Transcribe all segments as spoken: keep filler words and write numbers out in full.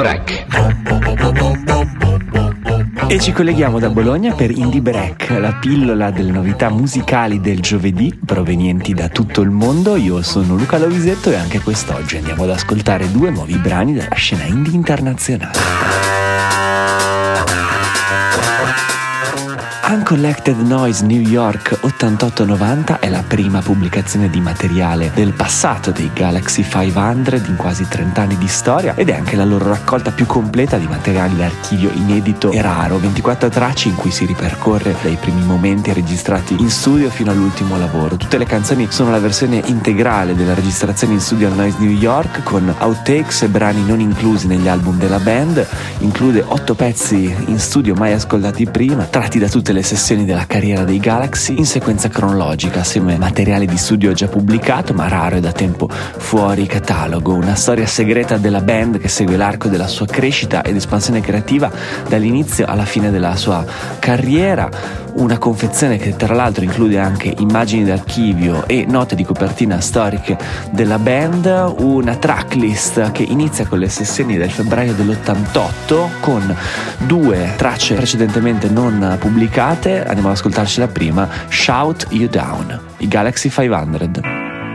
Break. E ci colleghiamo da Bologna per Indie Break, la pillola delle novità musicali del giovedì provenienti da tutto il mondo. Io sono Luca Lovisetto e anche quest'oggi andiamo ad ascoltare due nuovi brani della scena indie internazionale. Uncollected Noise New York ottantotto novanta è la prima pubblicazione di materiale del passato dei Galaxy cinquecento in quasi trenta anni di storia ed è anche la loro raccolta più completa di materiali d'archivio inedito e raro, ventiquattro tracce in cui si ripercorre dai primi momenti registrati in studio fino all'ultimo lavoro. Tutte le canzoni sono la versione integrale della registrazione in studio al Noise New York, con outtakes e brani non inclusi negli album della band. Include otto pezzi in studio mai ascoltati prima, tratti da tutte le sessioni della carriera dei Galaxy in sequenza cronologica, assieme a materiale di studio già pubblicato ma raro e da tempo fuori catalogo. Una storia segreta della band che segue l'arco della sua crescita ed espansione creativa dall'inizio alla fine della sua carriera. Una confezione che tra l'altro include anche immagini d'archivio e note di copertina storiche della band. Una tracklist che inizia con le sessioni del febbraio dell'ottantotto con due tracce precedentemente non pubblicate. Andiamo ad ascoltarci la prima, Shout You Down, i Galaxy cinquecento.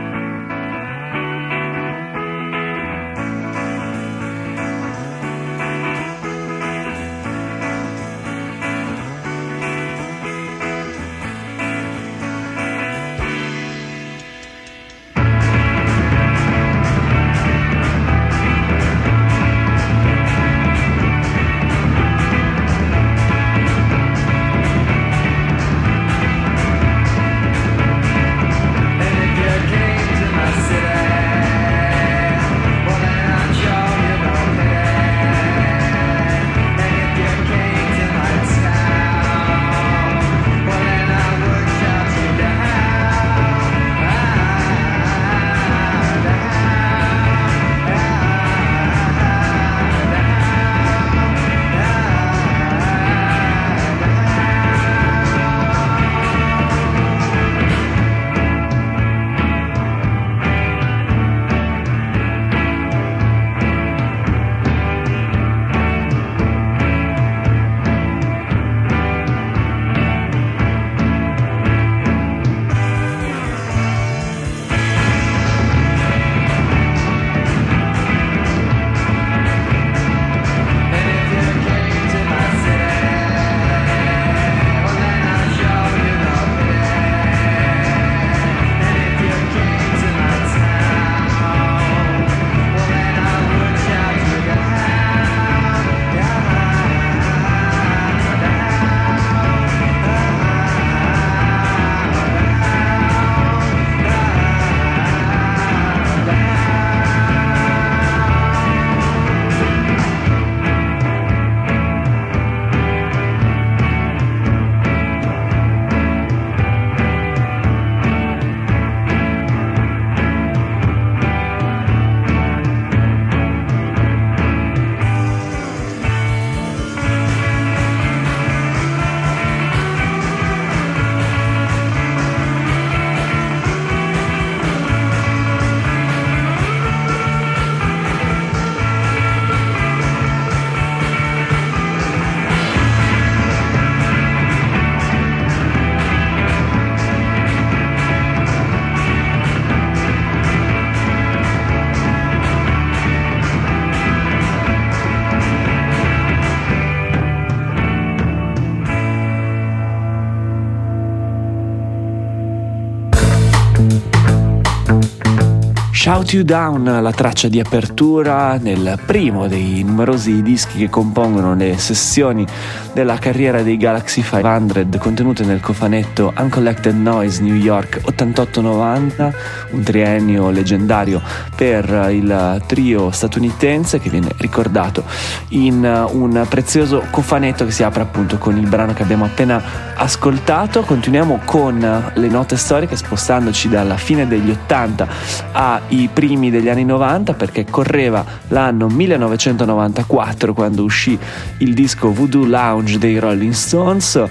Shout You Down, la traccia di apertura nel primo dei numerosi dischi che compongono le sessioni della carriera dei Galaxy cinquecento, contenute nel cofanetto Uncollected Noise New York ottantotto novanta, un triennio leggendario per il trio statunitense che viene ricordato in un prezioso cofanetto che si apre appunto con il brano che abbiamo appena ascoltato. Continuiamo con le note storiche spostandoci dalla fine degli ottanta ai primi degli anni novanta, perché correva l'anno millenovecentonovantaquattro quando uscì il disco Voodoo Lounge dei Rolling Stones,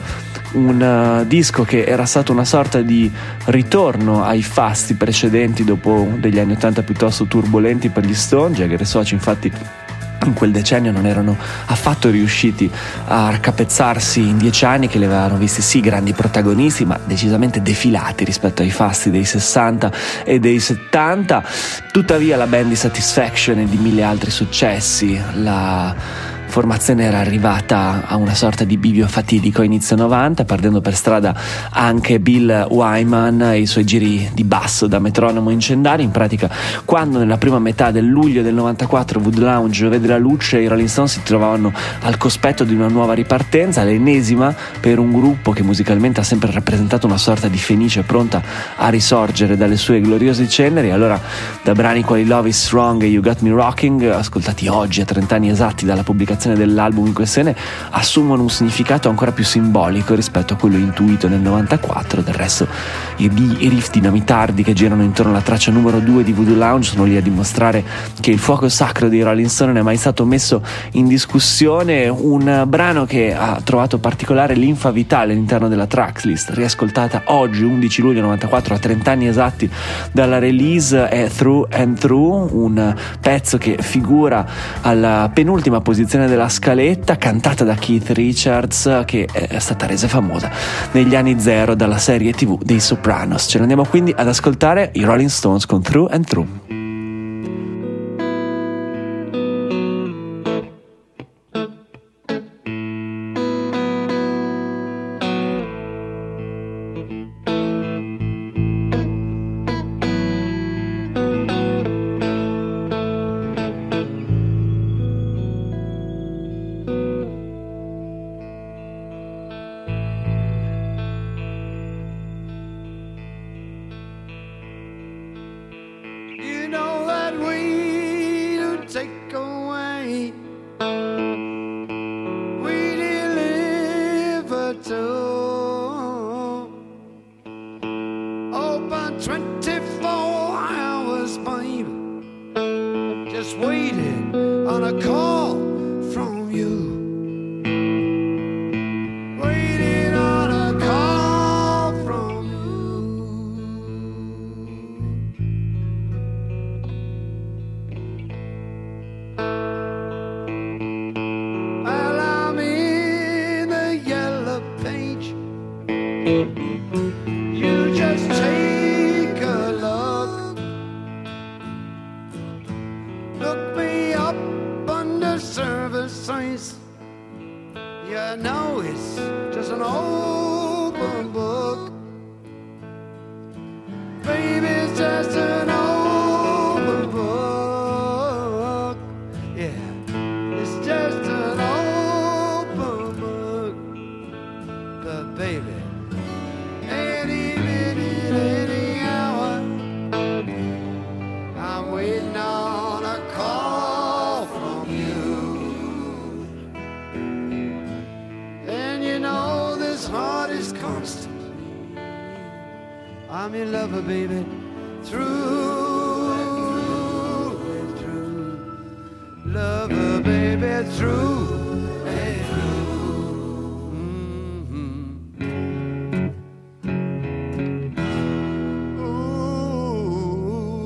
un uh, disco che era stato una sorta di ritorno ai fasti precedenti dopo degli anni ottanta piuttosto turbolenti per gli Stones. Jagger e Soci infatti in quel decennio non erano affatto riusciti a raccapezzarsi in dieci anni, che li avevano visti sì grandi protagonisti ma decisamente defilati rispetto ai fasti dei sessanta e dei settanta. Tuttavia la band di Satisfaction e di mille altri successi, la formazione era arrivata a una sorta di bivio fatidico a inizio novanta, perdendo per strada anche Bill Wyman e i suoi giri di basso da metronomo incendiario. In pratica, quando nella prima metà del luglio del novantaquattro Voodoo Lounge vede la luce, i Rolling Stones si trovavano al cospetto di una nuova ripartenza, l'ennesima per un gruppo che musicalmente ha sempre rappresentato una sorta di fenice pronta a risorgere dalle sue gloriose ceneri. Allora, da brani quali Love is Strong e You Got Me Rocking, ascoltati oggi a trenta anni esatti dalla pubblicazione dell'album in questione, assumono un significato ancora più simbolico rispetto a quello intuito nel novantaquattro. Del resto i, i riff dinamitardi che girano intorno alla traccia numero due di Voodoo Lounge sono lì a dimostrare che il fuoco sacro dei Rolling Stone non è mai stato messo in discussione. Un brano che ha trovato particolare linfa vitale all'interno della tracklist, riascoltata oggi undici luglio novantaquattro, a trenta anni esatti dalla release, è Through and Through, un pezzo che figura alla penultima posizione della scaletta, cantata da Keith Richards, che è stata resa famosa negli anni zero dalla serie tv dei Sopranos. Ce ne andiamo quindi ad ascoltare i Rolling Stones con Through and Through. I'm your lover, baby, through and through. Lover, baby, through and through. Mm-hmm. Ooh.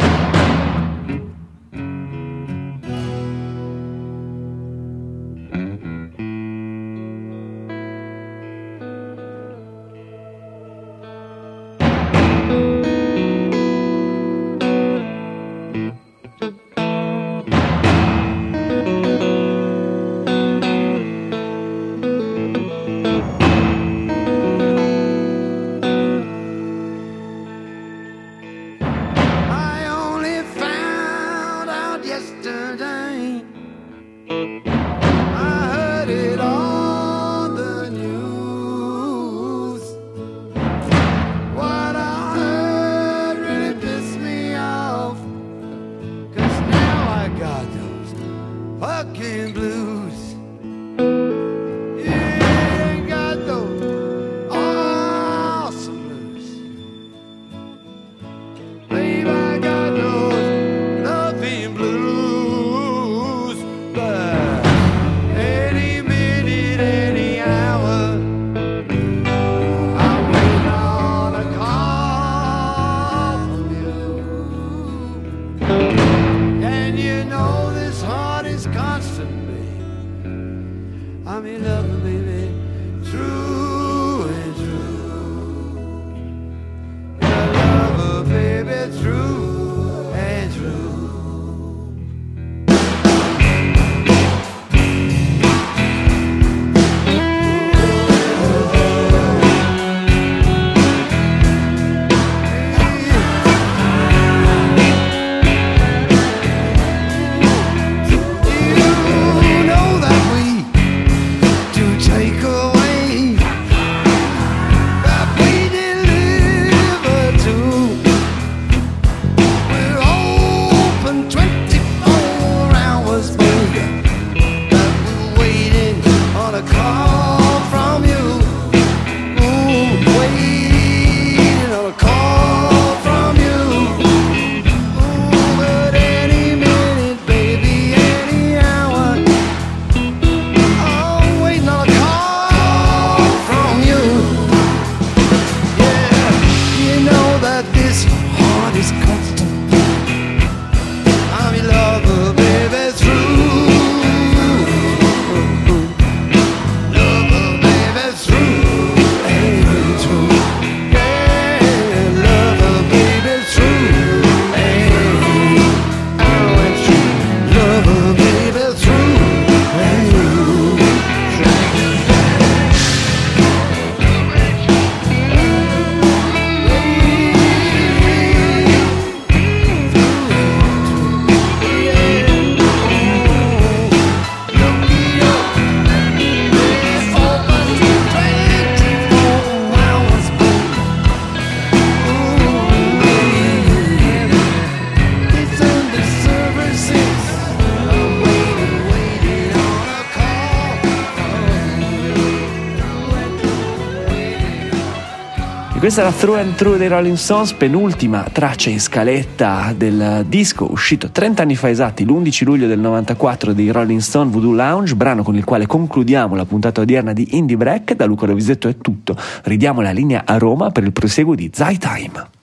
I'm in love, baby, true and true. Your lover, baby, true and true. Questa era Through and Through dei Rolling Stones, penultima traccia in scaletta del disco uscito trenta anni fa esatti, l'undici luglio del novantaquattro, dei Rolling Stone, Voodoo Lounge, brano con il quale concludiamo la puntata odierna di Indie Break. Da Luca Rovisetto è tutto, ridiamo la linea a Roma per il proseguo di Zai Time.